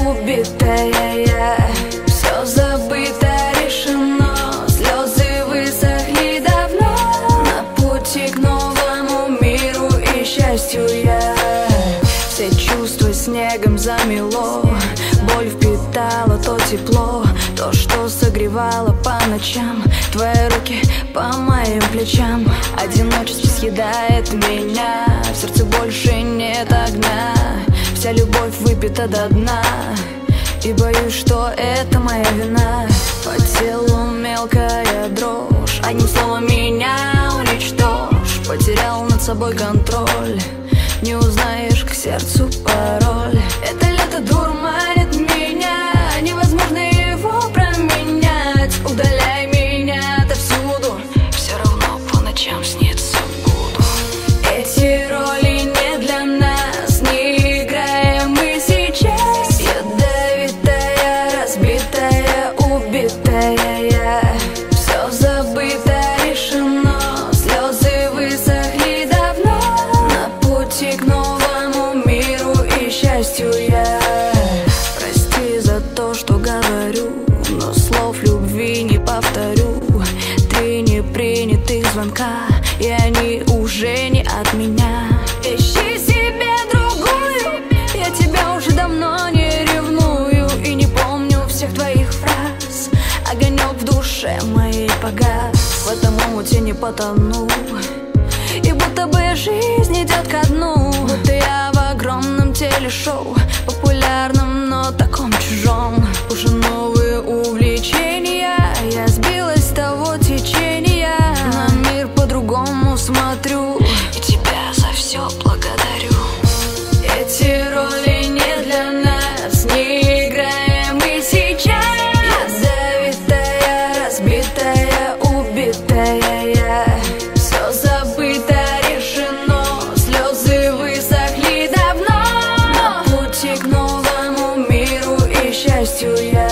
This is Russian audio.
убитая я. Все забыто, решено, слезы высохли давно. На пути к новому миру и счастью я. Все чувства снегом замело, боль впитала то тепло, то, что согревало по ночам. Твои руки по моим плечам. Одиночество съедает меня, в сердце больше нет огня. Вся любовь выпита до дна, и боюсь, что это моя вина. По телу мелкая дрожь, одним словом меня уничтожь. Потерял над собой контроль, не узнаешь к сердцу пароль. Это лето дурманит меня, невозможно его променять. Удаляй меня отовсюду, все равно по ночам снится буду. Эти роли не для нас, не играем мы сейчас. Ядовитая, разбитая, убитая я. Все забыто, решено, слезы высохли давно. На пути к новому миру и счастью я. Прости за то, что говорю, но слов любви не повторю. Три непринятых звонка, и они уже не от меня. Ищи себе другую, я тебя уже давно не ревную. И не помню всех твоих фраз, огонек в душе моей погас. В этом омуте не потону, и будто бы жизнь идет ко дну. Будто я в огромном телешоу, популярном, но таком чужом. Уже новые увлечения, я сбилась с того течения. На мир по-другому смотрю, и тебя за все благодарю. Эти роли не для нас, не играем мы сейчас. Ядовитая, разбитая, убитая я. Все забыто, решено, слезы высохли давно. На пути к новому миру и счастью я.